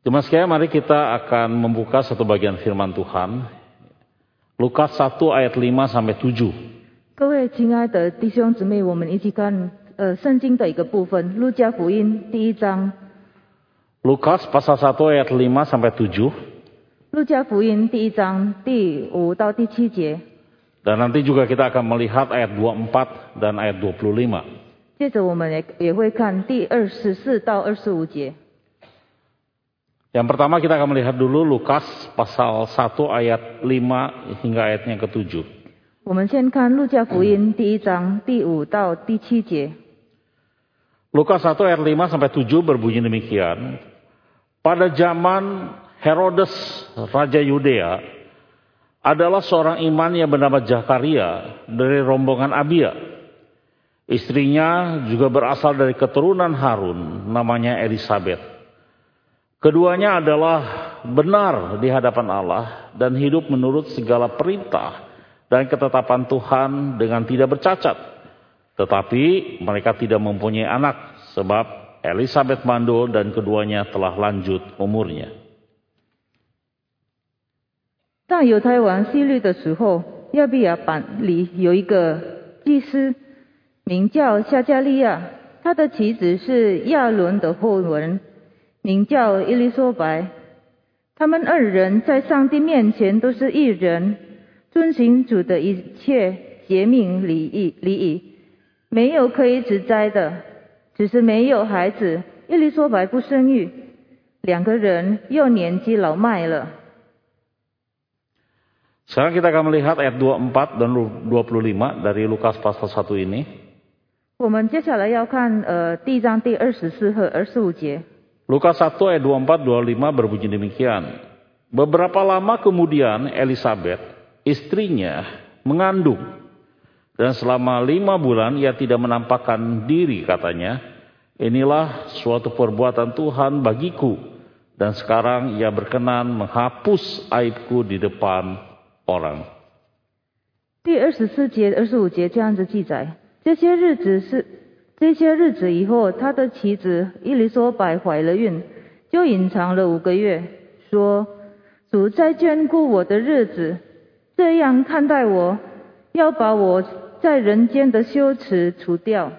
Jemaat sekalian, mari kita akan membuka satu bagian firman Tuhan. Lukas 1 ayat 5 sampai 7. 各位亲爱的弟兄姊妹，我们一起看圣经的一个部分，路加福音第1章。 Lukas pasal 1 ayat 5 sampai 7. 路加福音第1章第5到第7节。 Dan nanti juga kita akan melihat ayat 24 dan ayat 25. 接着我们也会看第24到25节。 Yang pertama kita akan melihat dulu Lukas pasal 1 ayat 5 hingga ayatnya ke-7. 我们先看路加福音第1章第5到第7节。 Lukas 1 ayat 5 sampai 7 berbunyi demikian. Pada zaman Herodes Raja Yudea adalah seorang iman yang bernama Zakaria dari rombongan Abia. Istrinya juga berasal dari keturunan Harun, namanya Elisabet. Keduanya adalah benar di hadapan Allah dan hidup menurut segala perintah dan ketetapan Tuhan dengan tidak bercacat. Tetapi mereka tidak mempunyai anak sebab Elisabet mandul dan keduanya telah lanjut umurnya. 当犹太王希律的时候，亚比亚版里有一个祭司，名叫夏加利亚，他的妻子是亚伦的后人，名叫伊利索白。他们二人在上帝面前都是义人，遵行主的一切诫命礼仪，没有可以指摘的，只是没有孩子。伊利索白不生育，两个人又年纪老迈了。 Sekarang kita akan melihat ayat 24 dan 25 dari Lukas pasal 1 ini. 我们接下来要看第1章第24和25节。 Lukas 1 ayat 24-25 berbunyi demikian. Beberapa lama kemudian Elisabet, istrinya, mengandung. Dan selama 5 bulan ia tidak menampakkan diri katanya. Inilah suatu perbuatan Tuhan bagiku. Dan sekarang ia berkenan menghapus aibku di depan orang. 第24节、25节这样子记载，这些日子以后，他的妻子伊利索白怀了孕，就隐藏了5个月，说：“主在眷顾我的日子，这样看待我，要把我在人间的羞耻除掉。”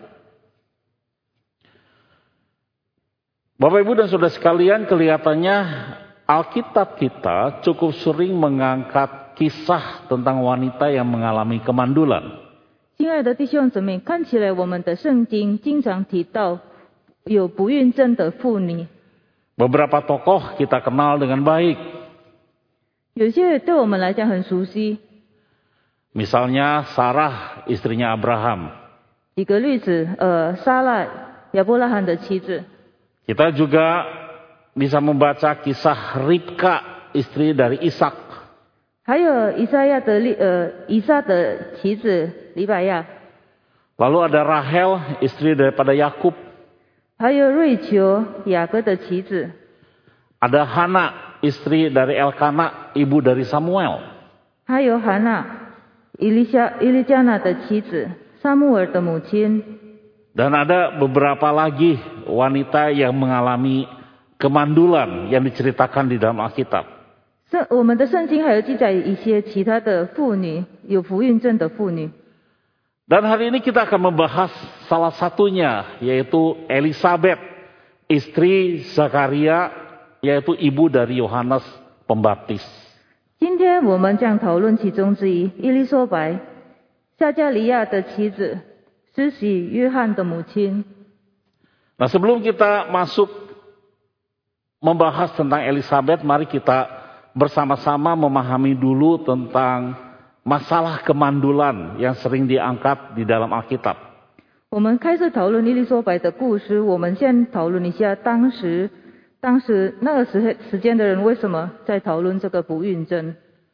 Bapak Ibu dan Saudara sekalian, kelihatannya Alkitab kita cukup sering mengangkat kisah tentang wanita yang mengalami kemandulan. 亲爱的弟兄姊妹，看起来我们的圣经经常提到有不孕症的妇女。 Beberapa tokoh kita kenal dengan baik. 有些对我们来讲很熟悉。 Misalnya Sarah, istrinya Abraham. 举个例子，撒拉亚伯拉罕的妻子。 Kita juga bisa membaca kisah Ribka, istri dari Ishak. 还有以撒的妻子利百亚。 Lalu ada Rahel, istri daripada Yakub. 还有瑞秋，雅各的妻子。 Ada Hana, istri dari Elkana, ibu dari Samuel. 还有哈娜，伊利加娜的妻子，撒母耳的母亲。 Dan ada beberapa lagi wanita yang mengalami kemandulan yang diceritakan di dalam Alkitab. 我们的圣经还有记载一些其他的妇女，有不孕症的妇女。 Dan hari ini kita akan membahas salah satunya, yaitu Elisabet, istri Zakaria, yaitu ibu dari Yohanes Pembaptis. 今天我们将讨论其中之一，伊利索白，撒加利亚的妻子，施洗约翰的母亲。 Nah, sebelum kita masuk membahas tentang Elisabet, mari kita bersama-sama memahami dulu tentang masalah kemandulan yang sering diangkat di dalam Alkitab. 我们开始讨论伊利索白的故事，我们先讨论一下当时那个时间的人为什么在讨论这个不孕症。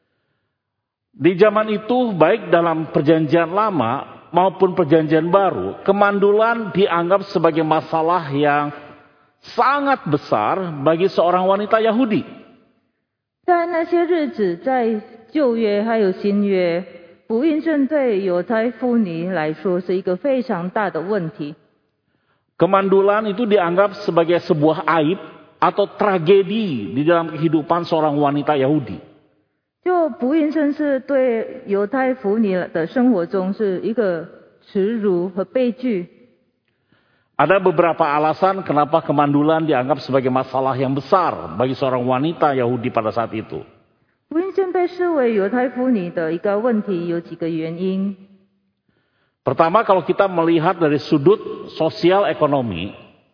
Di zaman itu, baik dalam perjanjian lama maupun perjanjian baru, kemandulan dianggap sebagai masalah yang sangat besar bagi seorang wanita Yahudi. 在那些日子，在旧约还有新约，不孕症对犹太妇女来说是一个非常大的问题。 Kemandulan itu dianggap sebagai sebuah aib atau tragedi di dalam kehidupan seorang wanita Yahudi. 就不孕症是对犹太妇女的生活中是一个耻辱和悲剧。 Ada beberapa alasan kenapa kemandulan dianggap sebagai masalah yang besar bagi seorang wanita Yahudi pada saat itu. 不孕症被视为犹太妇女的一个问题，有几个原因。 Pertama, kalau kita melihat dari sudut sosial ekonomi,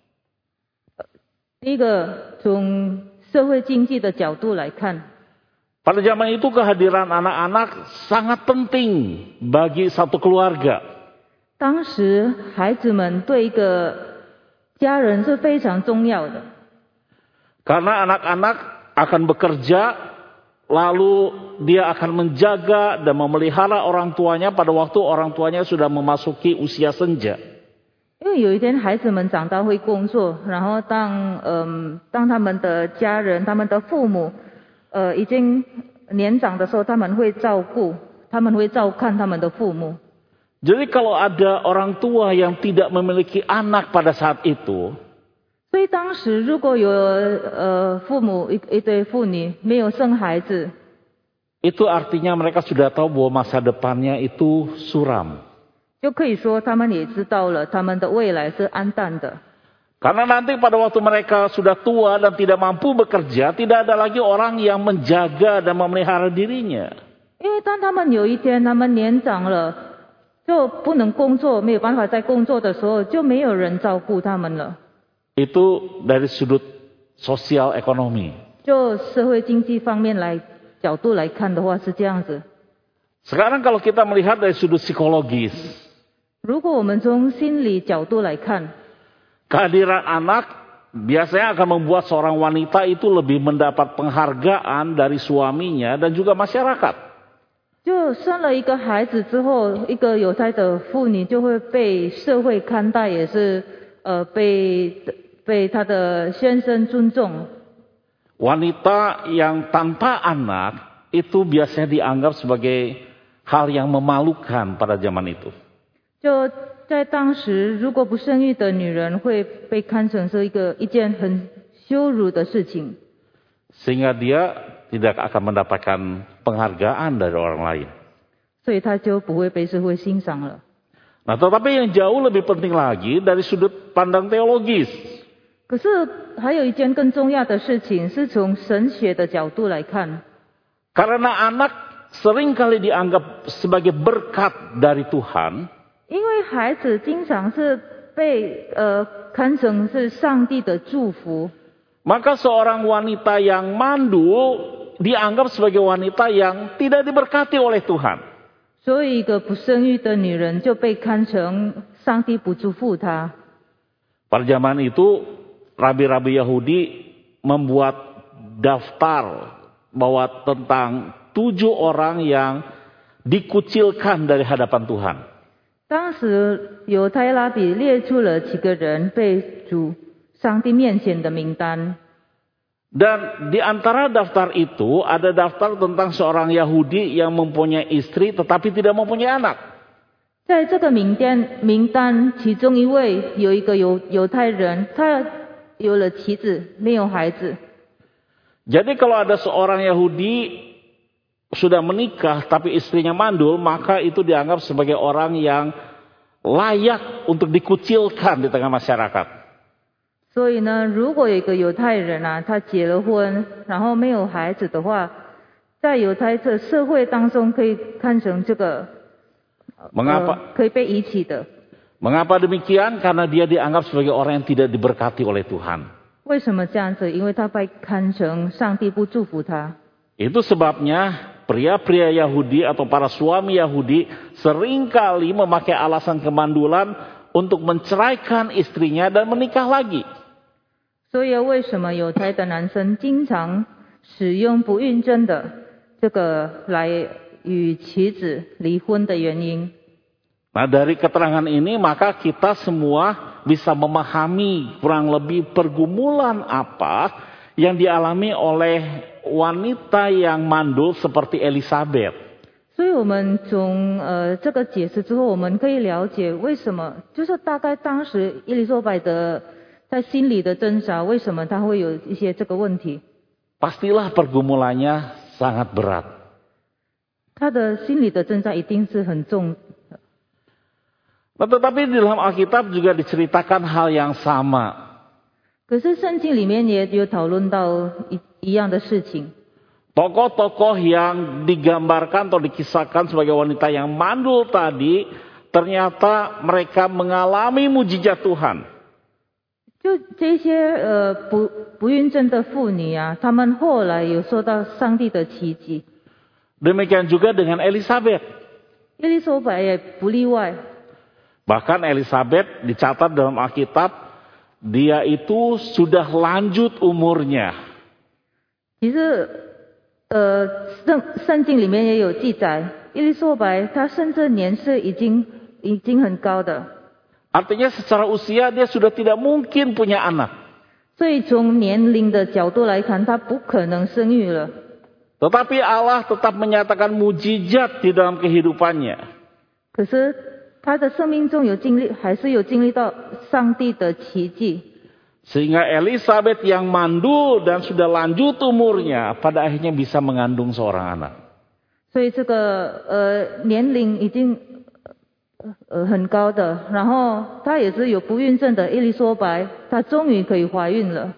第一个，从社会经济的角度来看， pada zaman itu kehadiran anak-anak sangat penting bagi satu keluarga. 当时孩子们对一个家人是非常重要的， Karena anak-anak akan bekerja, lalu dia akan menjaga dan memelihara orang tuanya pada waktu orang tuanya sudah memasuki usia senja. 因为有一天孩子们长大会工作，然后当他们的家人、他们的父母已经年长的时候，他们会照看他们的父母。 Jadi kalau ada orang tua yang tidak memiliki anak pada saat itu, 所以当时如果有父母一对妇女没有生孩子， itu artinya mereka sudah tahu bahwa masa depannya itu suram. 就可以说他们也知道了他们的未来是暗淡的。 Karena nanti pada waktu mereka sudah tua dan tidak mampu bekerja, tidak ada lagi orang yang menjaga dan memelihara dirinya. 因为当他们有一天他们年长了，就不能工作，没有办法再工作的时候，就没有人照顾他们了。 Itu dari sudut sosial ekonomi. 就社会经济方面角度来看的话是这样子。 Sekarang kalau kita melihat dari sudut psikologis, 如果我们从心理角度来看， kehadiran anak biasanya akan membuat seorang wanita itu lebih mendapat penghargaan dari suaminya dan juga masyarakat. 就生了一个孩子之后，一个犹太的妇女就会被社会看待，也是被她的先生尊重。 Wanita yang tanpa anak itu biasanya dianggap sebagai hal yang memalukan pada zaman itu. 就在当时，如果不生育的女人会被看成是一件很羞辱的事情， Sehingga dia tidak akan mendapatkan penghargaan dari orang lain. 所以她就不会被社会欣赏了。 Nah, tetapi yang jauh lebih penting lagi dari sudut pandang teologis. 可是还有一件更重要的事情，是从神学的角度来看， Karena anak seringkali dianggap sebagai berkat dari Tuhan, 因为孩子经常是被看成是上帝的祝福， maka seorang wanita yang mandul dianggap sebagai wanita yang tidak diberkati oleh Tuhan. 所以一个不生育的女人就被看成上帝不祝福她。 Pada zaman itu, rabi-rabi Yahudi membuat daftar bahwa tentang 7 orang yang dikucilkan dari hadapan Tuhan. 当时犹太拉比列出了几个人被主上帝面前的名单， Dan di antara daftar itu ada daftar tentang seorang Yahudi yang mempunyai istri tetapi tidak mempunyai anak. 在这个名单其中一位有一个犹太人，他有了妻子，没有孩子。 Jadi kalau ada seorang Yahudi sudah menikah tapi istrinya mandul, maka itu dianggap sebagai orang yang layak untuk dikucilkan di tengah masyarakat. 所以呢，如果有一个犹太人啊，他结了婚，然后没有孩子的话，在犹太这社会当中可以看成这个 Mengapa? 可以被遗弃的。 Mengapa demikian? Karena dia dianggap sebagai orang yang tidak diberkati oleh Tuhan. 为什么这样子？因为他被看成上帝不祝福他。 Itu sebabnya pria-pria Yahudi atau para suami Yahudi seringkali memakai alasan kemandulan untuk menceraikan istrinya dan menikah lagi. 所以为什么犹太的男生经常使用不孕症的这个来与妻子离婚的原因？ Nah, dari keterangan ini maka kita semua bisa memahami kurang lebih pergumulan apa yang dialami oleh wanita yang mandul seperti Elisabeth. 所以我们从这个解释之后，我们可以了解为什么，就是大概当时伊丽莎白的在心里的挣扎，为什么他会有一些这个问题？ Pastilah pergumulannya sangat berat. 他的心里的挣扎一定是很重。 Nah, tetapi di dalam Alkitab juga diceritakan hal yang sama. 可是圣经里面也有讨论到一样的事情。 Tokoh-tokoh yang digambarkan atau dikisahkan sebagai wanita yang mandul tadi, ternyata mereka mengalami mujizat Tuhan. 就这些不孕症的妇女啊，她们后来有受到上帝的奇迹。 Demikian juga dengan Elisabeth. 耶利索百也不例外。 Bahkan Elisabeth dicatat dalam Alkitab, dia itu sudah lanjut umurnya. 其实圣经里面也有记载，耶利索百她甚至年岁已经很高的。 Artinya secara usia dia sudah tidak mungkin punya anak. 所以从年龄的角度来看，她不可能生育了。 Tetapi Allah tetap menyatakan mujizat di dalam kehidupannya. 可是她的生命中还是有经历到上帝的奇迹。 Sehingga Elisabeth yang mandul dan sudah lanjut umurnya, pada akhirnya bisa mengandung seorang anak. 所以这个年龄已经很高的，然后她也是有不孕症的耶利索百，她终于可以怀孕了。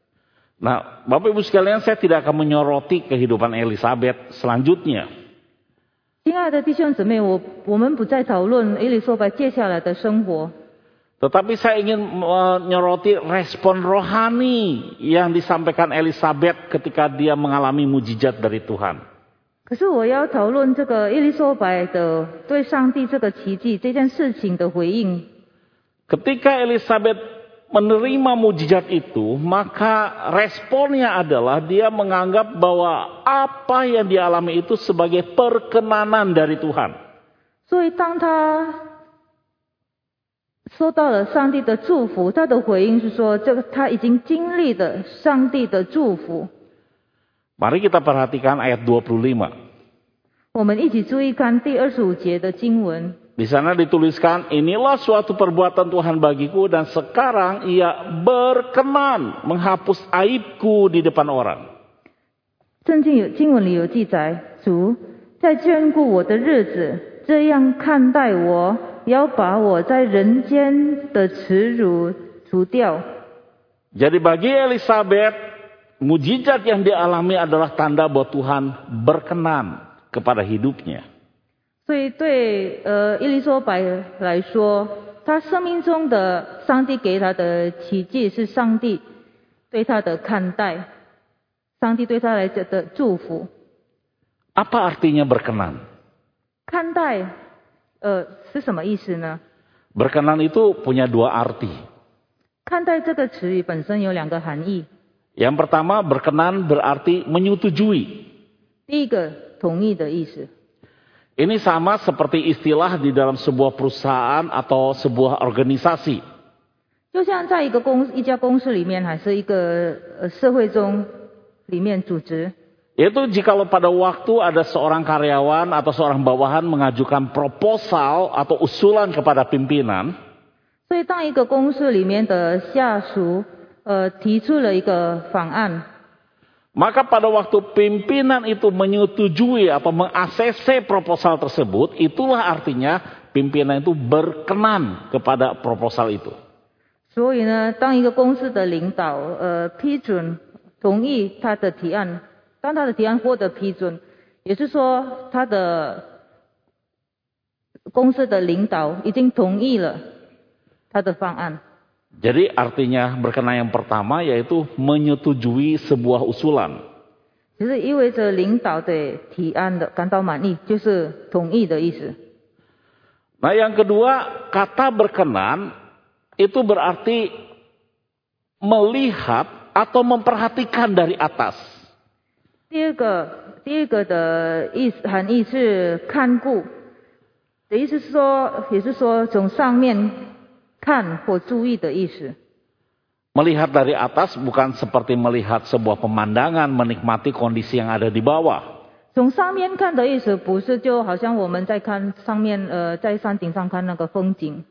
Nah, Bapak Ibu sekalian, saya tidak akan menyoroti kehidupan Elisabeth selanjutnya. 亲爱的弟兄姊妹，我们不再讨论耶利索百接下来的生活。 Tetapi saya ingin menyoroti respon rohani yang disampaikan Elisabeth ketika dia mengalami mujizat dari Tuhan. 可是我要讨论这个耶利索百的对上帝这个奇迹这件事情的回应。 Ketika Elisabeth menerima mujizat itu, maka responnya adalah dia menganggap bahwa apa yang dialami itu sebagai perkenanan dari Tuhan. 所以当他收到了上帝的祝福，他的回应是说，他已经经历了上帝的祝福。 Mari kita perhatikan ayat 25. 我们一起注意看第25节的经文。 Di sana dituliskan, inilah suatu perbuatan Tuhan bagiku dan sekarang ia berkenan menghapus aibku di depan orang. 经文里有记载，主在眷顾我的日子，这样看待我，要把我在人间的耻辱除掉。 Jadi bagi Elisabeth, mujizat yang dialami adalah tanda bahwa Tuhan berkenan kepada hidupnya. 所以对耶利索百来说，他生命中的上帝给他的奇迹是上帝对他的看待，上帝对他来的祝福。 Apa artinya berkenan? 看待是什么意思呢？ Berkenan itu punya dua arti. 看待这个词语本身有两个含义。 Yang pertama, berkenan berarti menyetujui. 第一个，同意的意思。 Ini sama seperti istilah di dalam sebuah perusahaan atau sebuah organisasi. 就像在一家公司里面，还是一个社会中里面组织。 Yaitu jikalau pada waktu ada seorang karyawan atau seorang bawahan mengajukan proposal atau usulan kepada pimpinan. 所以当一个公司里面的下属提出了一个方案， Maka pada waktu pimpinan itu menyetujui atau meng-ACC proposal tersebut, itulah artinya pimpinan itu berkenan kepada proposal itu. 所以呢，当一个公司的领导批准同意他的提案，当他的提案获得批准，也是说他的公司的领导已经同意了他的方案。 Jadi artinya berkenan yang pertama yaitu menyetujui sebuah usulan. 就是意味着领导对提案的感到满意，就是同意的意思。 Nah, yang kedua, kata berkenan itu berarti melihat atau memperhatikan dari atas. 第二个的含义是看顾的意思是说，也是说从上面看或注意的意思。 Melihat dari atas bukan seperti melihat sebuah pemandangan, menikmati kondisi yang ada di bawah. 从上面看的意思不是就好像我们在看上面在山顶上看那个风景。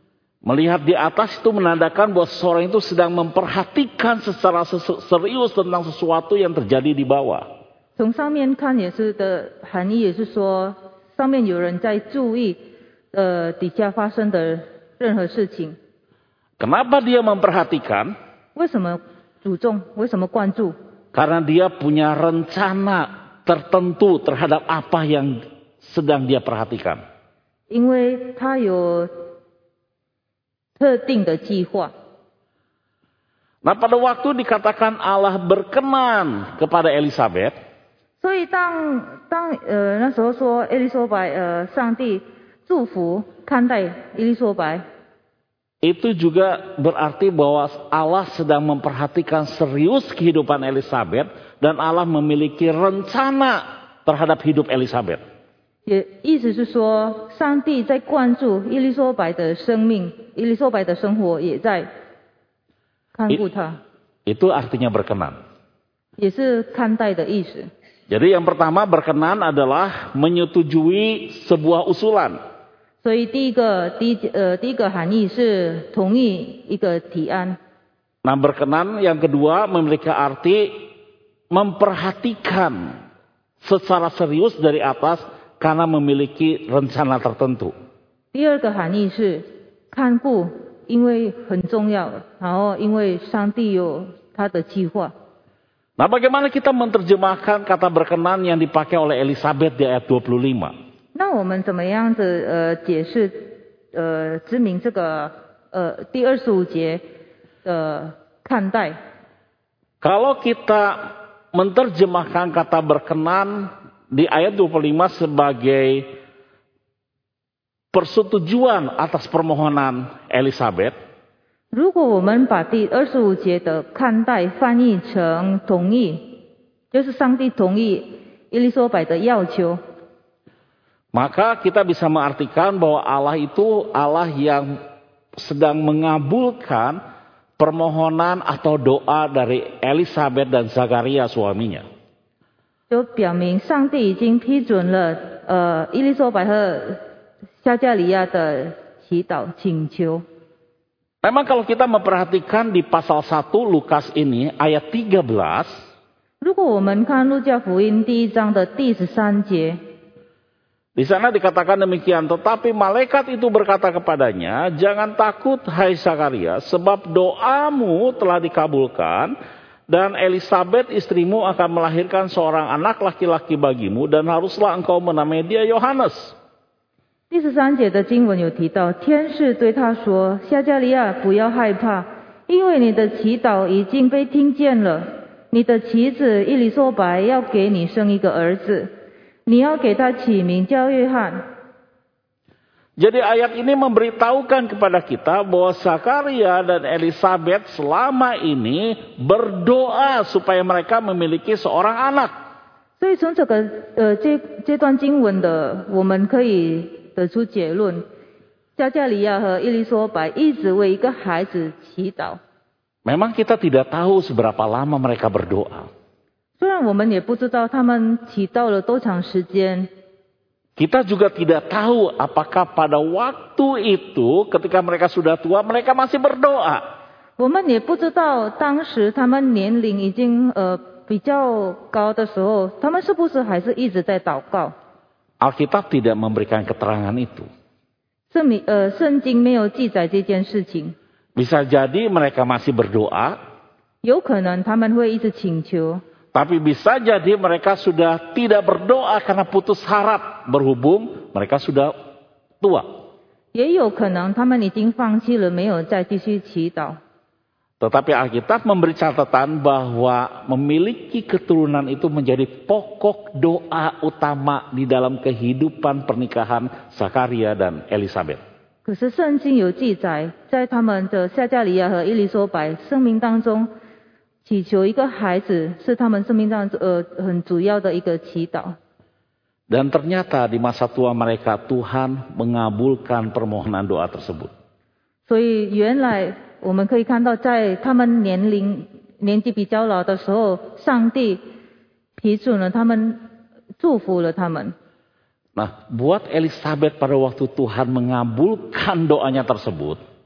Melihat di atas itu menandakan bahwa seseorang itu sedang memperhatikan secara serius tentang sesuatu yang terjadi di bawah. 从上面看也是的含义也是说，上面有人在注意底下发生的任何事情。 Kenapa dia memperhatikan? 为什么注重？为什么关注？ Karena dia punya rencana tertentu terhadap apa yang sedang dia perhatikan. 因为他有特定的计划。 Nah, pada waktu dikatakan Allah berkenan kepada Elisabet, 所以那时候说伊丽莎白上帝祝福看待伊丽莎白， itu juga berarti bahwa Allah sedang memperhatikan serius kehidupan Elisabet dan Allah memiliki rencana terhadap hidup Elisabet. 也意思是说，上帝在关注伊丽莎白的生命，伊丽莎白的生活也在看顾她， Itu artinya berkenan. 也是看待的意思。 Jadi yang pertama berkenan adalah menyetujui sebuah usulan. 所以第一个含义是同意一个提案。 Nah, berkenan yang kedua memiliki arti memperhatikan secara serius dari atas karena memiliki rencana tertentu. 第二个含义是看顾，因为很重要，然后因为上帝有他的计划。 Nah, bagaimana kita menerjemahkan kata berkenan yang dipakai oleh Elisabet di ayat 25? 那我们怎么样子解释知明这个第25节的看待？ Kalau kita menerjemahkan kata berkenan di ayat 25 sebagai persetujuan atas permohonan Elisabet, 如果我们把第25节的看待翻译成同意，就是上帝同意伊丽莎白的要求， maka kita bisa mengartikan bahwa Allah itu Allah yang sedang mengabulkan permohonan atau doa dari Elisabet dan Zakaria suaminya. 就表明上帝已经批准了伊丽莎白和撒加利亚的祈祷请求。 Memang kalau kita memperhatikan di pasal 1 Lukas ini ayat 13, 如果我们看路加福音第1章的第13节， di sana dikatakan demikian, tetapi malaikat itu berkata kepadanya, jangan takut hai Zakaria, sebab doamu telah dikabulkan dan Elisabet istrimu akan melahirkan seorang anak laki-laki bagimu dan haruslah engkau menamai dia Yohanes. 第13节的经文有提到，天使对他说：“撒加利亚，不要害怕，因为你的祈祷已经被听见了。你的妻子伊丽莎白要给你生一个儿子，你要给他起名叫约翰。” Jadi ayat ini memberitahukan kepada kita bahwa Zakaria dan Elisabet selama ini berdoa supaya mereka memiliki seorang anak. 所以从这段经文的，我们可以得出结论：撒加利亚和伊丽莎白一直为一个孩子祈祷。 Memang kita tidak tahu seberapa lama mereka berdoa. 虽然我们也不知道他们祈祷了多长时间， Kita juga tidak tahu apakah pada waktu itu ketika mereka sudah tua mereka masih berdoa. 我们也不知道当时他们年龄已经比较高的时候，他们是不是还是一直在祷告？ Alkitab tidak memberikan keterangan itu. 圣经没有记载这件事情。 Bisa jadi mereka masih berdoa, 有可能他们会一直请求， tapi bisa jadi mereka sudah tidak berdoa karena putus harap berhubung mereka sudah tua. 也有可能他们已经放弃了，没有再继续祈祷。 Tetapi Alkitab memberi catatan bahwa memiliki keturunan itu menjadi pokok doa utama di dalam kehidupan pernikahan Zakaria dan Elisabet. 可是圣经有记载，在他们的撒加利亚和伊丽莎白生命当中，祈求一个孩子是他们生命当中很主要的一个祈祷。 Dan ternyata di masa tua mereka Tuhan mengabulkan permohonan doa tersebut. 所以原来我们可以看到，在他们年纪比较老的时候，上帝批准了他们，祝福了他们。 Nah, buat Elisabet pada waktu Tuhan mengabulkan doanya tersebut,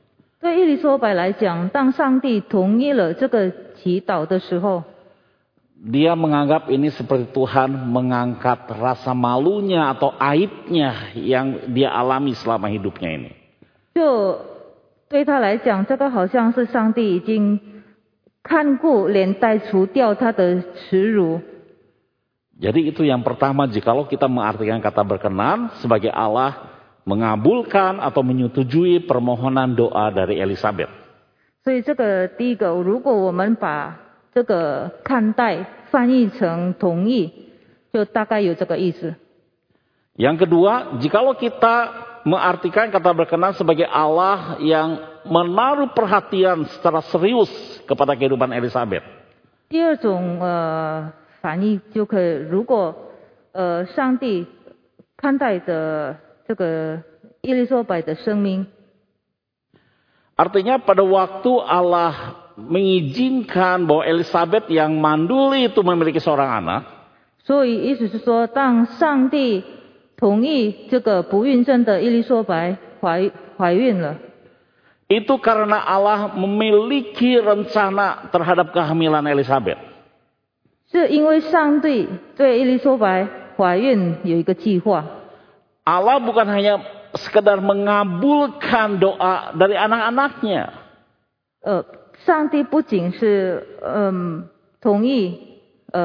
对伊丽莎白来讲，当上帝同意了这个祈祷的时候， dia menganggap ini seperti Tuhan mengangkat rasa malunya atau aibnya yang dia alami selama hidupnya ini. 就对他来讲，这个好像是上帝已经看顾连带除掉他的耻辱。 Jadi itu yang pertama, jikalau kita mengartikan kata berkenan sebagai Allah mengabulkan atau menyetujui permohonan doa dari Elisabeth. 所以这个第一个，如果我们把这个看待翻译成同意，就大概有这个意思。 Yang kedua, jikalau kita mengartikan kata berkenan sebagai Allah yang menaruh perhatian secara serius kepada kehidupan Elisabeth. 第二种翻译就可以，如果上帝看待的这个伊丽莎白的生命， Artinya pada waktu Allah mengizinkan bahwa Elisabeth yang mandul itu memiliki seorang anak, 所以意思是说，当上帝同意这个不孕症的伊丽莎白怀孕了， itu karena Allah memiliki rencana terhadap kehamilan Elisabeth. 是因为上帝对伊丽莎白怀孕有一个计划。 Allah bukan hanya sekedar mengabulkan doa dari anak-anaknya. 上帝不仅是同意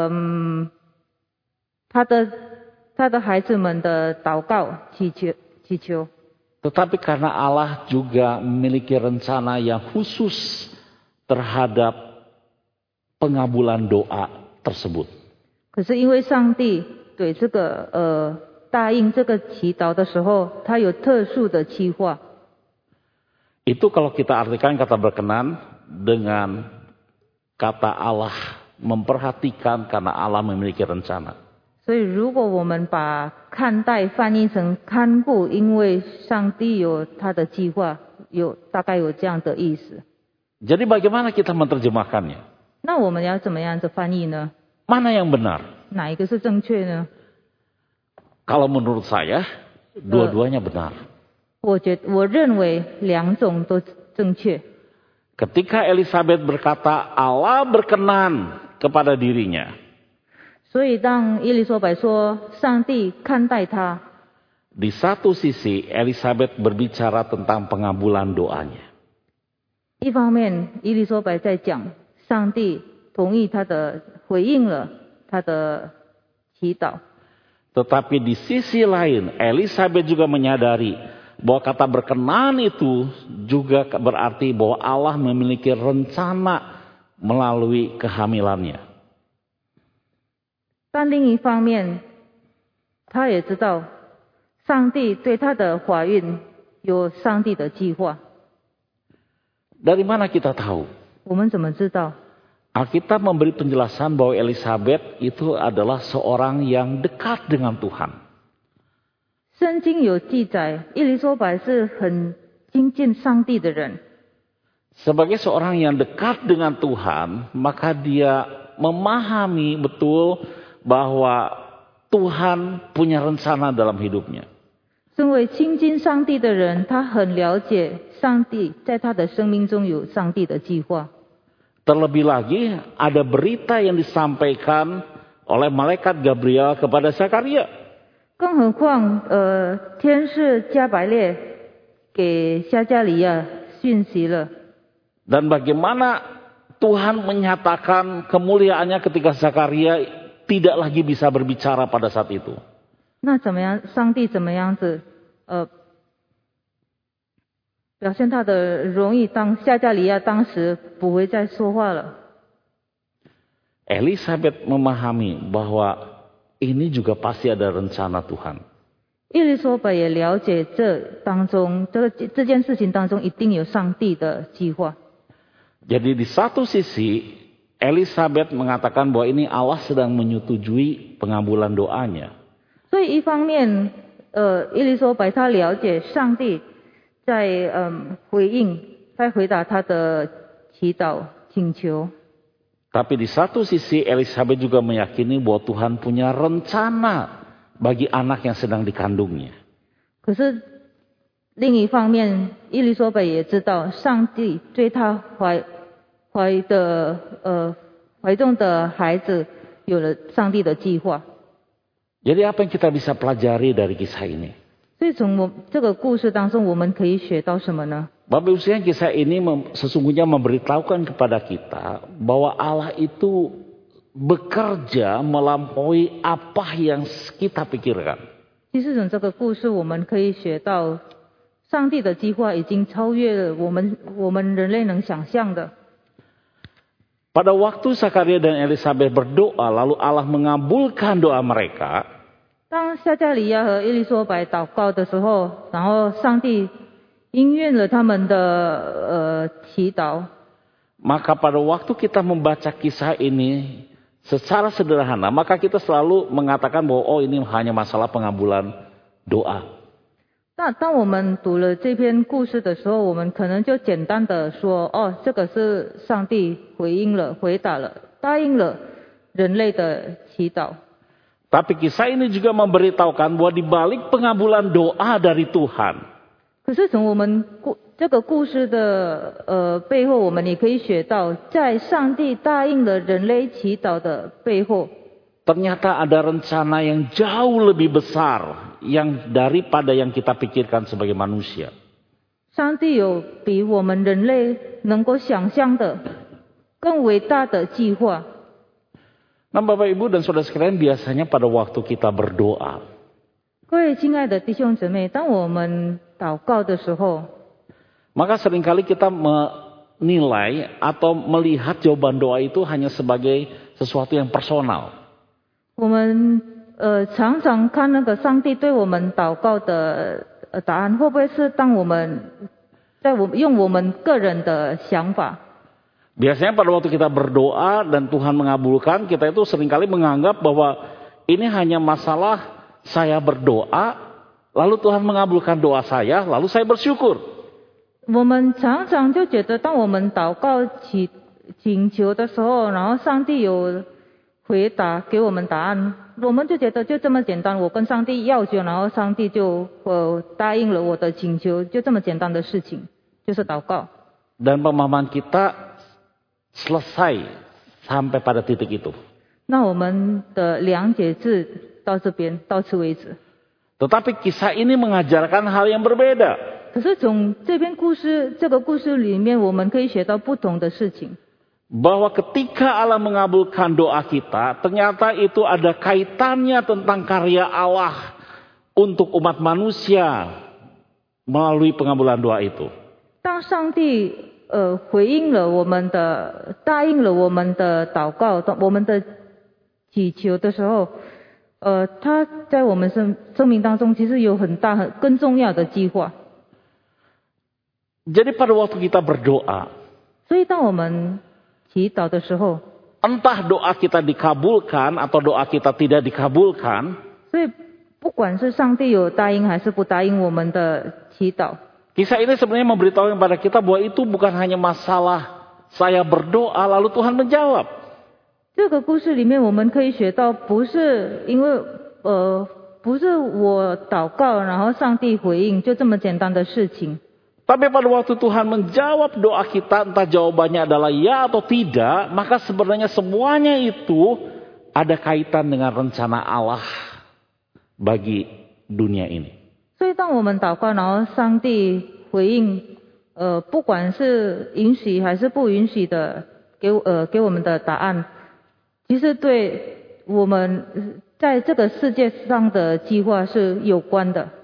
他的孩子们的祷告祈求， Tetapi karena Allah juga memiliki rencana yang khusus terhadap pengabulan doa tersebut. 可是因为上帝对这个答应这个祈祷的时候，他有特殊的计划。 Itu kalau kita artikan kata berkenan dengan kata Allah memperhatikan karena Allah memiliki rencana. 所以如果我们把看待翻译成看顾，因为上帝有他的计划，大概有这样的意思。 Jadi bagaimana kita menerjemahkannya? 那我们要怎么样的翻译呢？ Mana yang benar? 哪一个是正确呢？ Kalau menurut saya, dua-duanya benar. 我认为两种都正确。 Ketika Elisabeth berkata Allah berkenan kepada dirinya, 所以当伊丽莎白说上帝看待他， di satu sisi Elisabeth berbicara tentang pengabulan doanya. 一方面伊丽莎白在讲上帝同意他的回应了他的祈祷， Tetapi di sisi lain Elisabeth juga menyadari bahwa kata berkenan itu juga berarti bahwa Allah memiliki rencana melalui kehamilannya. 但另一方面他也知道上帝对他的怀孕有上帝的计划。 Dari mana kita tahu? 我们怎么知道？ Alkitab memberi penjelasan bahwa Elisabeth itu adalah seorang yang dekat dengan Tuhan. 圣经有记载，伊丽莎白是很亲近上帝的人。 Sebagai seorang yang dekat dengan Tuhan, maka dia memahami betul bahwa Tuhan punya rencana dalam hidupnya. 身为亲近上帝的人，他很了解上帝在他的生命中有上帝的计划。 Terlebih lagi ada berita yang disampaikan oleh malaikat Gabriel kepada Zakaria. 更何况，天使加百列给撒加利亚讯息了。 Dan bagaimana Tuhan menyatakan kemuliaannya ketika Zakaria tidak lagi bisa berbicara pada saat itu. 那怎么样？上帝怎么样子？表现他的荣誉，当撒加利亚当时不会再说话了。 Elisabeth memahami bahwa ini juga pasti ada rencana Tuhan. 伊丽莎白也了解这件事情当中一定有上帝的计划。 Jadi di satu sisi Elisabeth mengatakan bahwa ini Allah sedang menyetujui pengabulan doanya. 所以一方面，伊丽莎白她了解上帝在回答她的祈祷请求。 Tapi di satu sisi Elisabeth juga meyakini bahwa Tuhan punya rencana bagi anak yang sedang dikandungnya. 可是另一方面，伊丽莎白也知道上帝对她怀中的孩子有了上帝的计划。 Jadi apa yang kita bisa pelajari dari kisah ini? 所以从这个故事当中，我们可以学到什么呢？ Bapak Ibu sekalian, kisah ini sesungguhnya memberitahukan kepada kita bahwa Allah itu bekerja melampaui apa yang kita pikirkan. 其实从这个故事，我们可以学到，上帝的计划已经超越了我们人类能想象的。 Pada waktu Zakaria dan Elisabet berdoa, lalu Allah mengabulkan doa mereka. 当夏加利亚和伊丽莎白祷告的时候，然后上帝应允了他们的祈祷。 Maka pada waktu kita membaca kisah ini secara sederhana, maka kita selalu mengatakan bahwa oh ini hanya masalah pengabulan doa. 当我们读了这篇故事的时候，我们可能就简单的说，哦，这个是上帝回答了，答应了人类的祈祷。 Tapi kisah ini juga memberitahukan bahwa di balik pengabulan doa dari Tuhan, 可是从我们这个故事的背后，我们也可以学到，在上帝答应了人类祈祷的背后， ternyata ada rencana yang jauh lebih besar daripada yang kita pikirkan sebagai manusia. 上帝有比我们人类能够想象的更伟大的计划。 Nah Bapak Ibu dan Saudara sekalian, biasanya pada waktu kita berdoa, 各位亲爱的弟兄姊妹，当我们祷告的时候， maka seringkali kita menilai atau melihat jawaban doa itu hanya sebagai sesuatu yang personal. 我们常常看那个上帝对我们祷告的答案，会不会是当我们用我们个人的想法？ Biasanya pada waktu kita berdoa dan Tuhan mengabulkan, kita itu seringkali menganggap bahwa ini hanya masalah saya berdoa, lalu Tuhan mengabulkan doa saya, lalu saya bersyukur. 我们常常就觉得，当我们祷告请求的时候，然后上帝有回答给我们答案，我们就觉得就这么简单，我跟上帝要求，然后上帝就答应了我的请求，就这么简单的事情，就是祷告。 Dan pemahaman kita selesai sampai pada titik itu. 那我们的两解是到这边，到此为止。 Tetapi kisah ini mengajarkan hal yang berbeda. 可是从这个故事里面，我们可以学到不同的事情。 Bahwa ketika Allah mengabulkan doa kita, ternyata itu ada kaitannya tentang karya Allah untuk umat manusia melalui pengabulan doa itu. 当上帝回应了我们的，答应了我们的祷告，我们的祈求的时候，他在我们生命当中其实有更重要的计划。 Jadi pada waktu kita berdoa, 所以当我们祈祷的时候， entah doa kita dikabulkan atau doa kita tidak dikabulkan, 所以不管是上帝有答应还是不答应我们的祈祷， kisah ini sebenarnya memberitahu kepada kita bahwa itu bukan hanya masalah saya berdoa lalu Tuhan menjawab. 这个故事里面我们可以学到，不是因为不是我祷告然后上帝回应，就这么简单的事情。 Tapi pada waktu Tuhan menjawab doa kita, entah jawabannya adalah ya atau tidak, maka sebenarnya semuanya itu ada kaitan dengan rencana Allah bagi dunia ini. 所以当我们祷告，然后上帝回应，不管是允许还是不允许的给我们的答案，其实对我们在这个世界上的计划是有关的。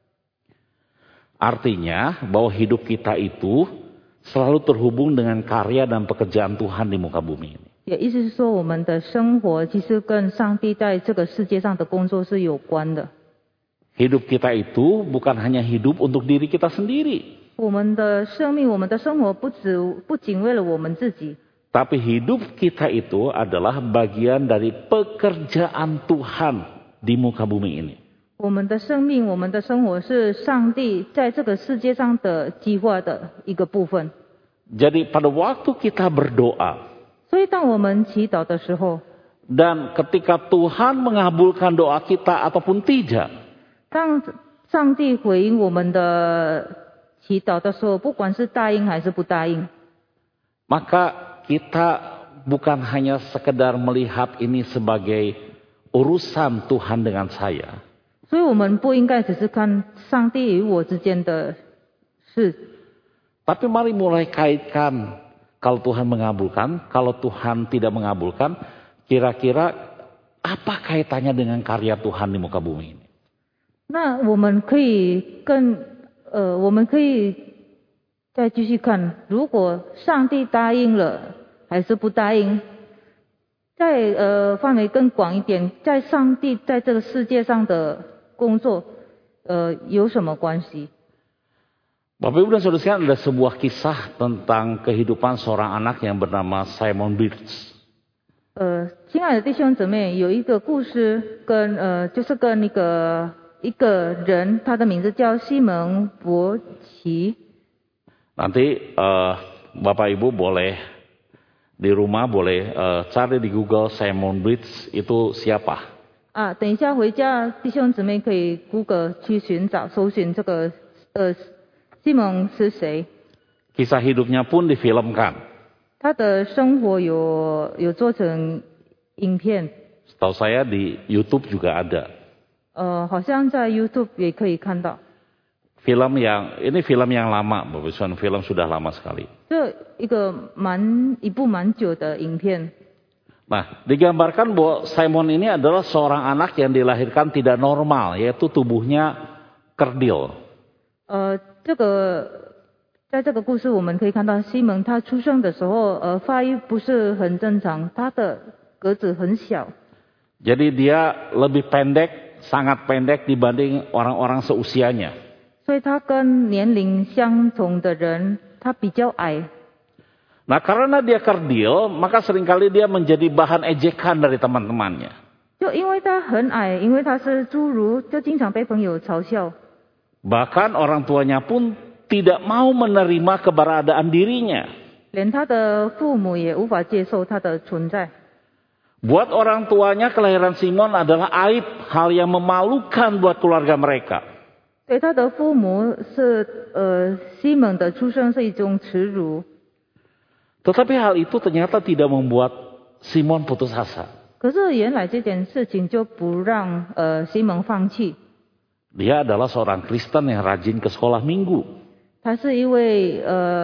Artinya bahwa hidup kita itu selalu terhubung dengan karya dan pekerjaan Tuhan di muka bumi ini. 也意思是说，我们的生活其实跟上帝在这个世界上的工作是有关的。 Hidup kita itu bukan hanya hidup untuk diri kita sendiri. 我们的生命，我们的生活不仅为了我们自己， Tapi hidup kita itu adalah bagian dari pekerjaan Tuhan di muka bumi ini. 我们的生命，我们的生活是上帝在这个世界上的计划的一个部分。 Jadi pada waktu kita berdoa, 所以当我们祈祷的时候， dan ketika Tuhan mengabulkan doa kita ataupun tidak, 当上帝回应我们的祈祷的时候，不管是答应还是不答应， maka kita bukan hanya sekedar melihat ini sebagai urusan Tuhan dengan saya. 所以我们不应该只是看上帝与我之间的事， Tapi mari mulai kaitkan, kalau Tuhan mengabulkan, kalau Tuhan tidak mengabulkan, kira-kira apa kaitannya dengan karya Tuhan di muka bumi ini? 那我们可以再继续看，如果上帝答应了还是不答应，在范围更广一点，在上帝在这个世界上的工作有什么关系？ Bapak Ibu dan Saudara sekalian, ada sebuah kisah tentang kehidupan seorang anak yang bernama Simon Birch. 亲爱的弟兄姊妹，有一个故事就是跟一个人，他的名字叫西蒙伯奇。 Nanti Bapak Ibu boleh di rumah boleh cari di Google Simon Birch itu siapa. 等一下回家，弟兄姊妹可以 Google 去搜寻这个西蒙是谁。 Kisah hidupnya pun difilmkan. 他的生活有做成影片。 Setahu saya di YouTube juga ada. 好像在 YouTube 也可以看到。 ini film yang lama, Bapak Ibu, film sudah lama sekali. 这一部蛮久的影片。 Nah, digambarkan bahwa Simon ini adalah seorang anak yang dilahirkan tidak normal, yaitu tubuhnya kerdil. 在这个故事我们可以看到，西蒙他出生的时候，发育不是很正常，他的个子很小。 Jadi dia lebih pendek, sangat pendek dibanding orang-orang seusianya. 所以他跟年龄相同的人，他比较矮。 Nah, karena dia kerdil, maka seringkali dia menjadi bahan ejekan dari teman-temannya. 就因为他很矮，因为他是侏儒，就经常被朋友嘲笑。 Bahkan orang tuanya pun tidak mau menerima keberadaan dirinya. 连他的父母也无法接受他的存在。 Buat orang tuanya kelahiran Simon adalah aib, hal yang memalukan buat keluarga mereka. 对他的父母西蒙的出生是一种耻辱。 Tetapi hal itu ternyata tidak membuat Simon putus asa. 可是原来这件事情就不让西蒙放弃。 Dia adalah seorang Kristen yang rajin ke sekolah minggu. 他是一位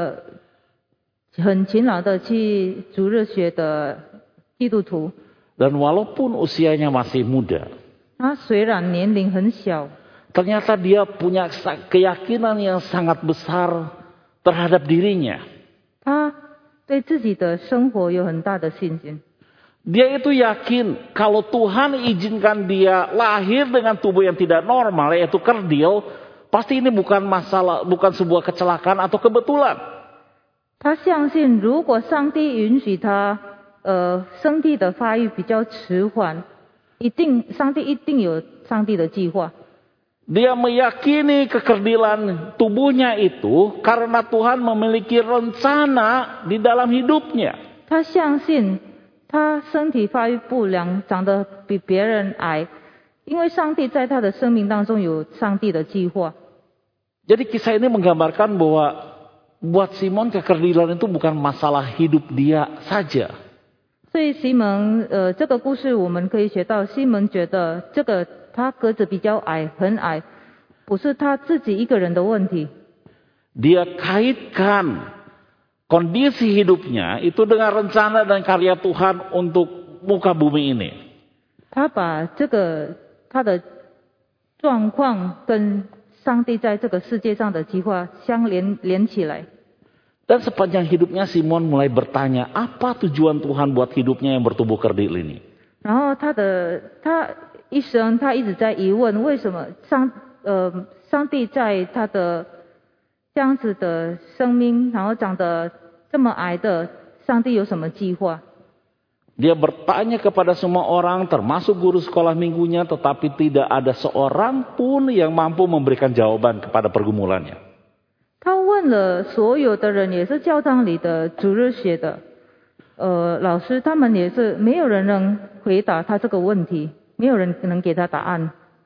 很勤劳的去主日学的基督徒。 Dan walaupun usianya masih muda, 他虽然年龄很小， ternyata dia punya keyakinan yang sangat besar terhadap dirinya. 他对自己的生活有很大的信心。 Dia itu yakin kalau Tuhan izinkan dia lahir dengan tubuh yang tidak normal, yaitu kerdil, pasti ini bukan masalah, bukan sebuah kecelakaan atau kebetulan. 他相信，如果上帝允许他身体的发育比较迟缓，上帝一定有上帝的计划。 Dia meyakini kekerdilan tubuhnya itu karena Tuhan memiliki rencana di dalam hidupnya. 他相信他身体发育不良，长得比别人矮，因为上帝在他的生命当中有上帝的计划。 Jadi kisah ini menggambarkan bahwa buat Simon kekerdilan itu bukan masalah hidup dia saja. 所以西蒙这个故事我们可以学到，西蒙觉得他个子比较矮，很矮，不是他自己一个人的问题。 Dia kaitkan kondisi hidupnya itu dengan rencana dan karya Tuhan untuk muka bumi ini. 他把他的状况跟上帝在这个世界上的计划相连起来。 Dan sepanjang hidupnya Simon mulai bertanya, apa tujuan Tuhan buat hidupnya yang bertubuh kerdil ini? 然后他一生他一直在疑问，为什么上帝在他的这样子的生命，然后长得这么矮的，上帝有什么计划？ Dia bertanya kepada semua orang, termasuk guru sekolah minggunya, tetapi tidak ada seorang pun yang mampu memberikan jawaban kepada pergumulannya. 他问了所有的人，也是教堂里的主日学的老师，他们也是没有人能回答他这个问题，没有人能给他答案。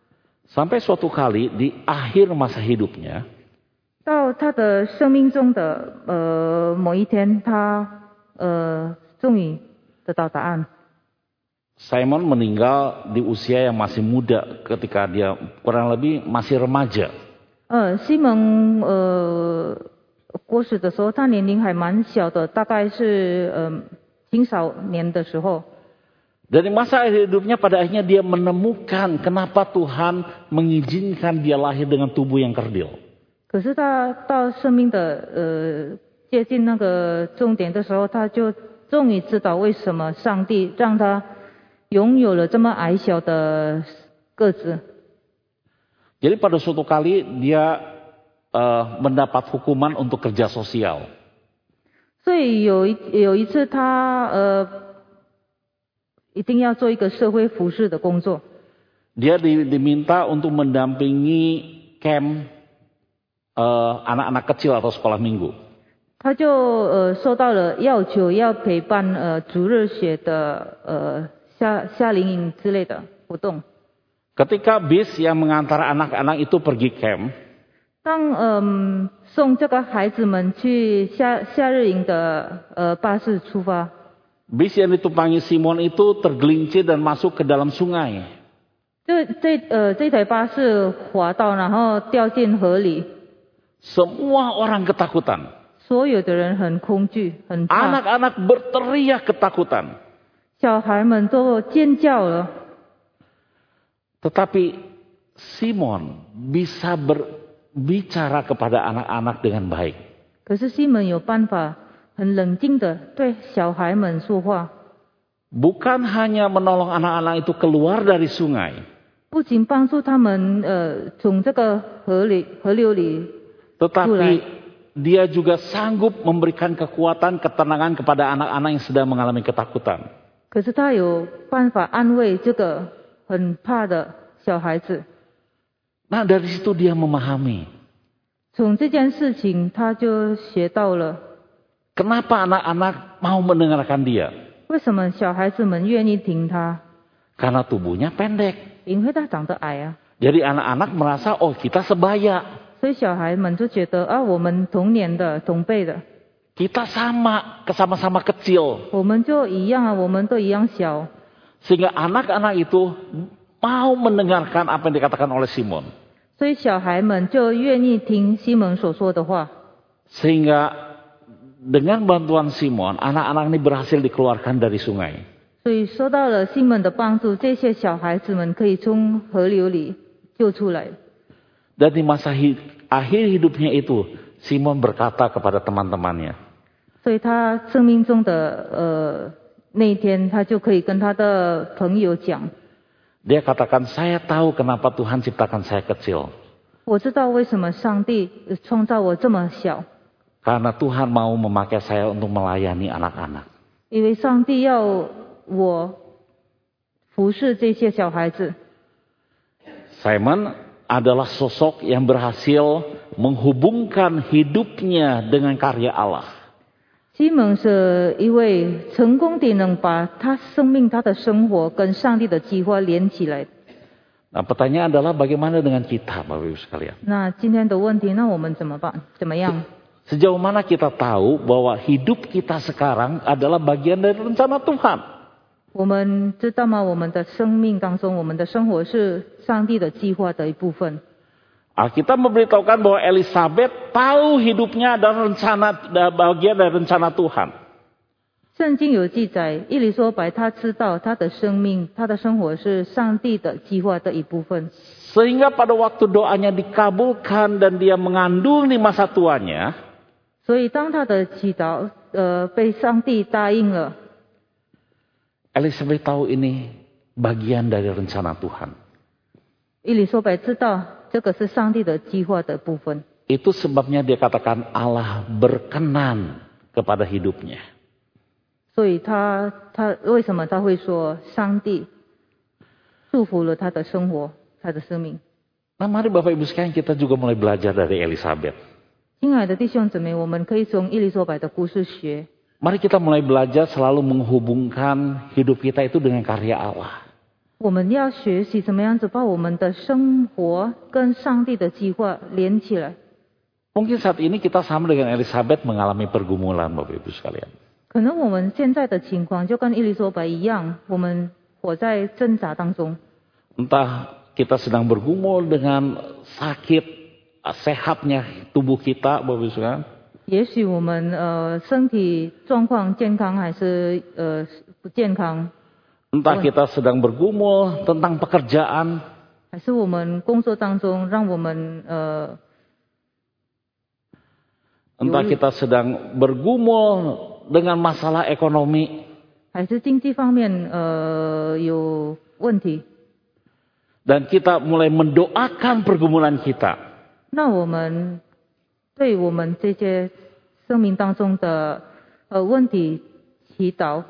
Sampai suatu kali di akhir masa hidupnya, 到他的生命中的某一天，他终于得到答案。 Simon meninggal di usia yang masih muda ketika dia kurang lebih masih remaja. 西蒙过世的时候，他年龄还蛮小的，大概是青少年的时候。 Dari masa hidupnya pada akhirnya dia menemukan kenapa Tuhan mengizinkan dia lahir dengan tubuh yang kerdil. 可是他到生命的接近那个终点的时候，他就终于知道为什么上帝让他拥有了这么矮小的个子。 Jadi pada suatu kali dia mendapat hukuman untuk kerja sosial. 所以有一次他一定要做一个社会服侍的工作。 Dia diminta untuk mendampingi camp anak-anak kecil atau sekolah minggu. 他就受到了要求，要陪伴主日学的夏令营之类的活动。 Ketika bis yang mengantar anak-anak itu pergi camp, 当送这个孩子们去夏日营的巴士出发， bis yang ditumpangi Simon itu tergelincir dan masuk ke dalam sungai. 这台巴士滑道，然后掉进河里。 Semua orang ketakutan. 所有的人很恐惧，很怕。 Anak-anak berteriak ketakutan. 小孩们都尖叫了。 Tetapi Simon bisa berbicara kepada anak-anak dengan baik. 可是西门有办法很冷静的对小孩们说话。 Bukan hanya menolong anak-anak itu keluar dari sungai, 不仅帮助他们从这个河流里出来， tetapi dia juga sanggup memberikan kekuatan, ketenangan kepada anak-anak yang sedang mengalami ketakutan. 可是他有办法安慰这个很怕的小孩子。 Nah, dari situ dia memahami 从这件事情他就学到了 kenapa anak-anak mau mendengarkan dia. 为什么小孩子们愿意听他， Karena tubuhnya pendek. 因为他长得矮啊。 Jadi anak-anak merasa, oh kita sebaya. 所以小孩们就觉得啊，我们同年的同辈的， Kita sama-sama kecil. 我们就一样啊，我们都一样小。 Sehingga anak-anak itu mau mendengarkan apa yang dikatakan oleh Simon. 所以小孩们就愿意听西门所说的话。 Sehingga dengan bantuan Simon, anak-anak ini berhasil dikeluarkan dari sungai. 所以受到了西门的帮助，这些小孩子们可以从河流里救出来。 Dan di masa akhir hidupnya itu, Simon berkata kepada teman-temannya, 所以他生命中的那一天，他就可以跟他的朋友讲， dia katakan, saya tahu kenapa Tuhan ciptakan saya kecil. 我知道为什么上帝创造我这么小， Karena Tuhan mau memakai saya untuk melayani anak-anak. 因为上帝要我服侍这些小孩子。 Simon adalah sosok yang berhasil menghubungkan hidupnya dengan karya Allah. 西蒙是一位成功地能把他生命、他的生活跟上帝的计划连起来。 Nah, pertanyaan adalah bagaimana dengan kita, Bapak Ibu sekalian? 那今天的问题，那我们怎么办？怎么样？ Sejauh mana kita tahu bahwa hidup kita sekarang adalah bagian dari rencana Tuhan? 我们知道吗？我们的生命当中，我们的生活是上帝的计划的一部分。 Alkitab memberitahukan bahwa Elizabeth tahu hidupnya adalah bagian dari rencana Tuhan. 圣经有记载，伊丽莎白她知道她的生命、她的生活是上帝的计划的一部分。 Sehingga pada waktu doanya dikabulkan dan dia mengandung di masa tuanya, 所以当她的祈祷被上帝答应了， Elizabeth tahu ini bagian dari rencana Tuhan. 伊丽莎白知道这个是上帝的计划的部分。 Itu sebabnya dia katakan Allah berkenan kepada hidupnya. 所以他为什么他会说上帝祝福了他的生活、他的生命？ Nah, mari Bapak Ibu sekalian kita juga mulai belajar dari Elizabeth. 亲爱的弟兄姊妹，我们可以从伊丽莎白的故事学。 Mari kita mulai belajar selalu menghubungkan hidup kita itu dengan karya Allah. 我们要学习怎么样子把我们的生活跟上帝的计划连起来。 Mungkin saat ini kita sama dengan Elizabeth mengalami pergumulan, Bapak Ibu sekalian. 可能我们现在的情况就跟伊丽莎白一样，我们活在挣扎当中。 Entah kita sedang bergumul dengan sakit, sehatnya tubuh kita, Bapak Ibu sekalian. 也许我们身体状况健康还是不健康， Entah kita sedang bergumul tentang pekerjaan, 还是我们工作当中让我们 entah kita sedang bergumul dengan masalah ekonomi, 还是经济方面有问题， dan kita mulai mendoakan pergumulan kita. 那我们对我们这些生命当中的问题祈祷。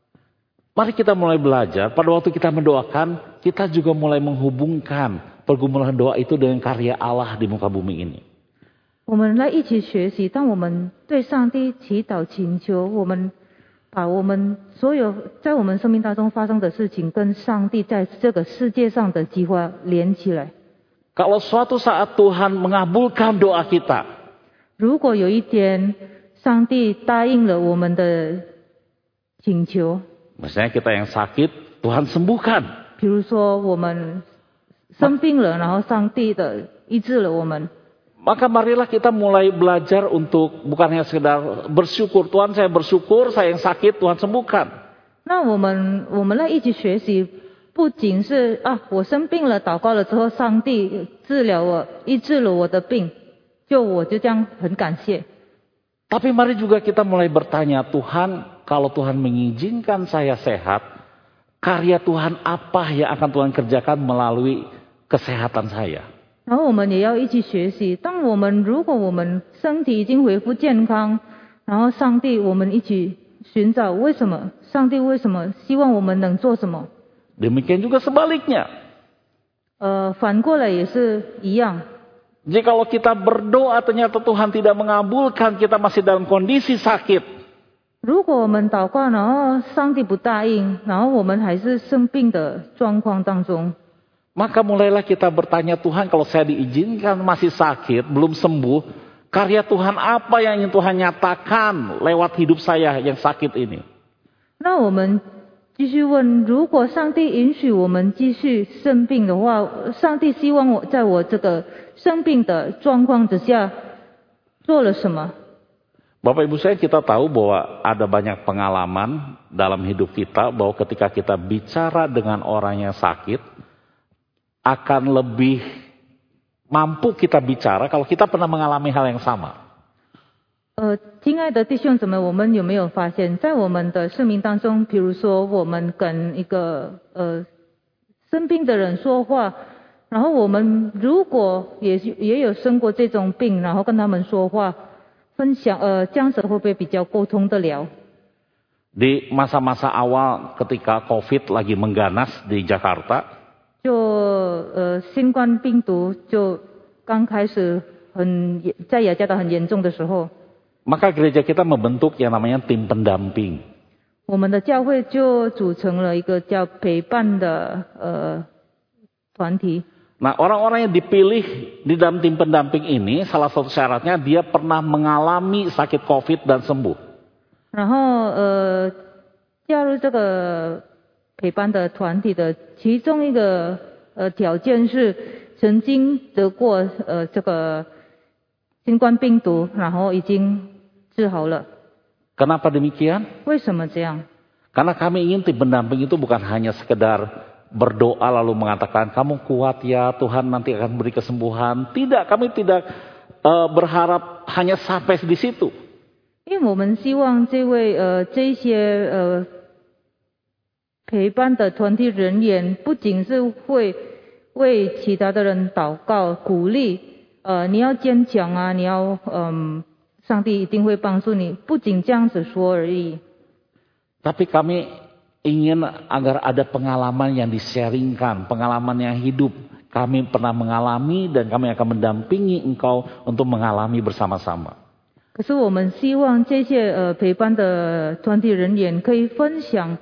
Mari kita mulai belajar, pada waktu kita mendoakan, kita juga mulai menghubungkan pergumulan doa itu dengan karya Allah di muka bumi ini. 我们来一起学习，当我们对上帝祈祷请求，我们把我们所有在我们生命当中发生的事情跟上帝在这个世界上的计划连起来。 Kalau suatu saat Tuhan mengabulkan doa kita, 如果有一天上帝答应了我们的请求， misalnya kita yang sakit, Tuhan sembuhkan. 比如说我们生病了，然后上帝的医治了我们， Maka marilah kita mulai belajar untuk bukan hanya sekedar bersyukur. Tuhan saya bersyukur, saya yang sakit, Tuhan sembuhkan. 那我们来一起学习，不仅是我生病了，祷告了之后，上帝治疗我，医治了我的病，我就这样很感谢。 Tapi mari juga kita mulai bertanya, Tuhan, kalau Tuhan mengizinkan saya sehat, karya Tuhan apa yang akan Tuhan kerjakan melalui kesehatan saya? 然后我们也要一起学习，如果我们身体已经恢复健康，然后上帝我们一起寻找为什么，上帝为什么希望我们能做什么。 Demikian juga sebaliknya. 反过来也是一样。 Jikalau kita berdoa ternyata Tuhan tidak mengabulkan, kita masih dalam kondisi sakit. 如果我们祷告，然后上帝不答应，然后我们还是生病的状况当中， Maka mulailah kita bertanya, Tuhan kalau saya diizinkan masih sakit, belum sembuh, karya Tuhan apa yang ingin Tuhan nyatakan lewat hidup saya yang sakit ini? 那我们继续问，如果上帝允许我们继续生病的话，上帝希望我在我这个生病的状况之下做了什么？ Bapak Ibu saya, kita tahu bahwa ada banyak pengalaman dalam hidup kita bahwa ketika kita bicara dengan orang yang sakit, akan lebih mampu kita bicara kalau kita pernah mengalami hal yang sama. 亲爱的弟兄姊妹，我们有没有发现，在我们的生命当中，比如说我们跟一个生病的人说话，然后我们如果也有生过这种病，然后跟他们说话，分享这样子会不会比较沟通得了？ Di masa-masa awal ketika COVID lagi mengganas di Jakarta, 新冠病毒刚开始在雅加达很严重的时候， maka gereja kita membentuk yang namanya tim pendamping. 我们的教会就组成了一个叫陪伴的团体。 Nah, orang-orang yang dipilih di dalam tim pendamping ini, salah satu syaratnya dia pernah mengalami sakit COVID dan sembuh. 然后加入这个陪伴的团体的其中一个条件是曾经得过这个新冠病毒，然后已经治好了。 Kenapa demikian? 为什么这样？ Karena kami ingin tim pendamping itu bukan hanya sekedar berdoa lalu mengatakan kamu kuat ya, Tuhan nanti akan beri kesembuhan. Tidak, kami tidak berharap hanya sampai di situ. 因为我们希望这些陪伴的团体人员不仅是会为其他的人祷告鼓励，你要坚强啊，你要上帝一定会帮助你，不仅这样子说而已。 Tapi kami ingin agar ada pengalaman yang di-sharingkan, pengalaman yang hidup. Kami pernah mengalami dan kami akan mendampingi engkau untuk mengalami bersama-sama. 可是我们希望这些陪伴的团体人员可以分享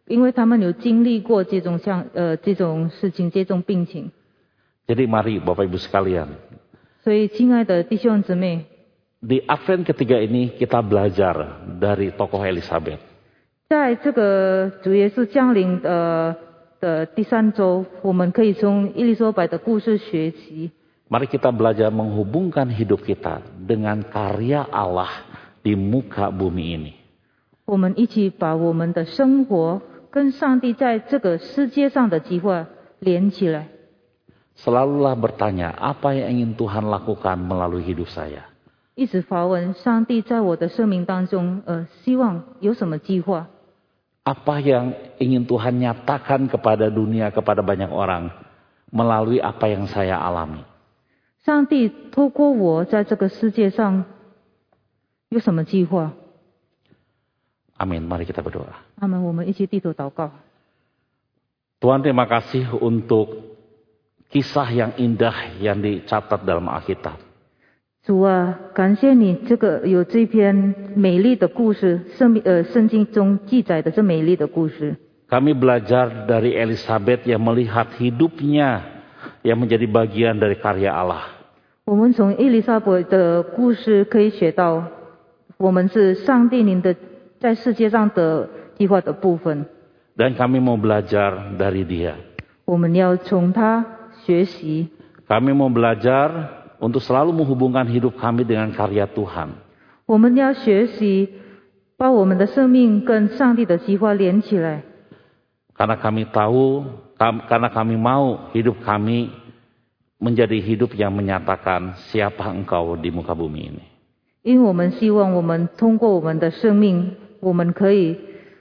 因为他们有经历过这种事情，这种病情。 Jadi mari Bapak Ibu sekalian, 所以，亲爱的弟兄姊妹， di Advent ketiga ini kita belajar dari tokoh Elizabeth. 在这个主耶稣降临的第3周，我们可以从伊丽莎白的故事学习。 Mari kita belajar menghubungkan hidup kita dengan karya Allah di muka bumi ini. 我们一起把我们的生活跟上帝在这个世界上的计划连起来。 Selalulah bertanya, apa yang ingin Tuhan lakukan melalui hidup saya? 一直发问上帝在我的生命当中，希望有什么计划？ Apa yang ingin Tuhan nyatakan kepada dunia, kepada banyak orang melalui apa yang saya alami? 上帝透过我在这个世界上有什么计划？ Amin. Mari kita berdoa. 阿们，我们一起低头祷告。 Tuhan, terima kasih untuk kisah yang indah yang dicatat dalam Alkitab. 主啊，感谢你有这篇美丽的故事，圣经中记载的这美丽的故事。 Kami belajar dari Elizabeth yang melihat hidupnya yang menjadi bagian dari karya Allah. 我们从伊丽莎白的故事可以学到，我们是上帝您的在世界上的计划的部分。 Dan kami mau belajar dari dia. 我们要从他学习。 Kami mau belajar untuk selalu menghubungkan hidup kami dengan karya Tuhan. 我们要学习把我们的生命跟上帝的计划连起来。 Karena kami mau hidup kami menjadi hidup yang menyatakan siapa engkau di muka bumi ini. 因为我们希望我们通过我们的生命，我们可以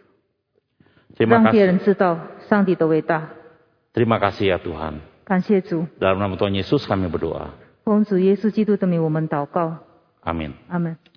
Terima 让别 kasih. 人知道上帝的伟大。 Terima kasih ya Tuhan. 感谢主， Dalam nama Tuhan Yesus kami berdoa. 奉主耶稣基督的名，我们祷告， Amin. 阿门。